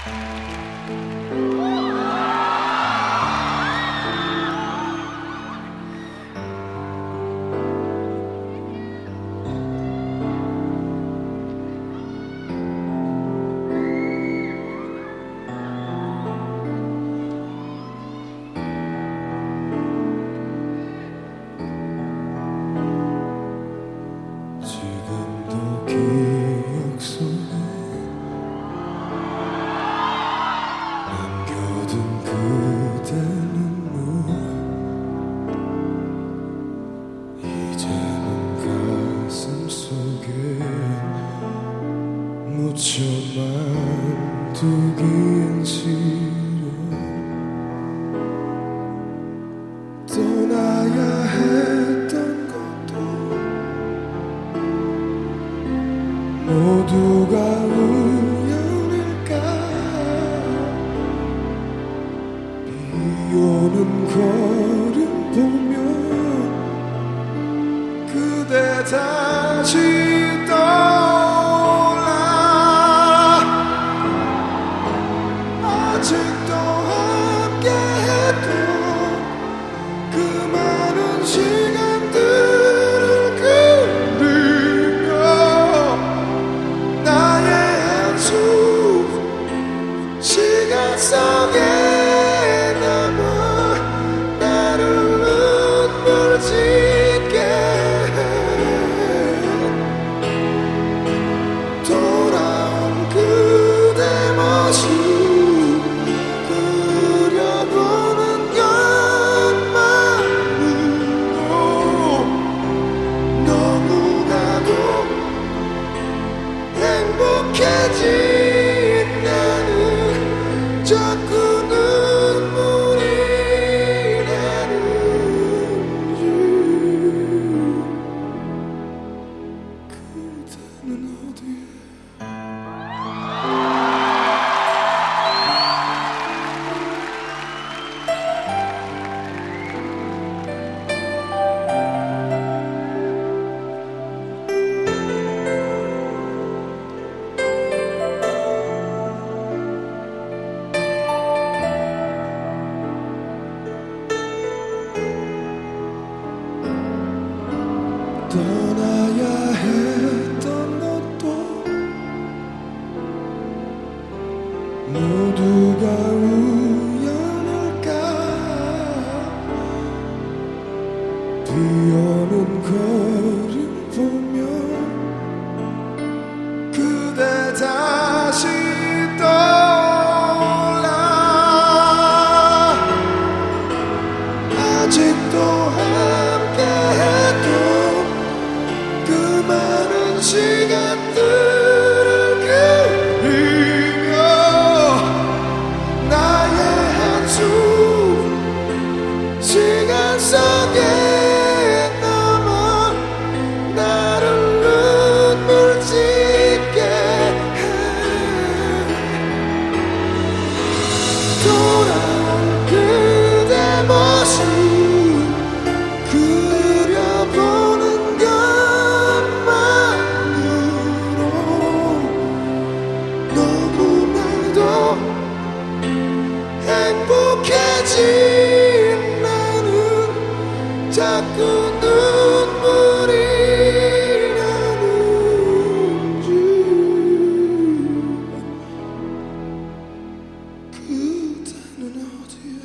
묻혀만 두기엔 싫어. 떠나야 했던 것도 모두가 우연일까. 비오는 걸음 보면 그대 다시 떠올라. 아직도 함께했던 그 많은 시간들을 그리며 나의 한숨 시간 속에 남아 나를 눈물 짓게 해. 돌아온 그대 모습 그려보는 것만으로 너무나도 행복해진 나는 자꾸 눈물이 나는지. 그대는 어디에 떠나야 했던 것도 모두가 우연일까. 비오는 거리 보면 그대 다시 떠올라. 아직도 함께했던 그 많은 시간들을 그리며 나의 한숨 시간 속에 남아 나를 눈물 짓게 해. 돌아온 그대 모습 그려보는 것만으로 너무나도 행복해진 나는 자꾸 눈물이 나는지. 그대는 어디에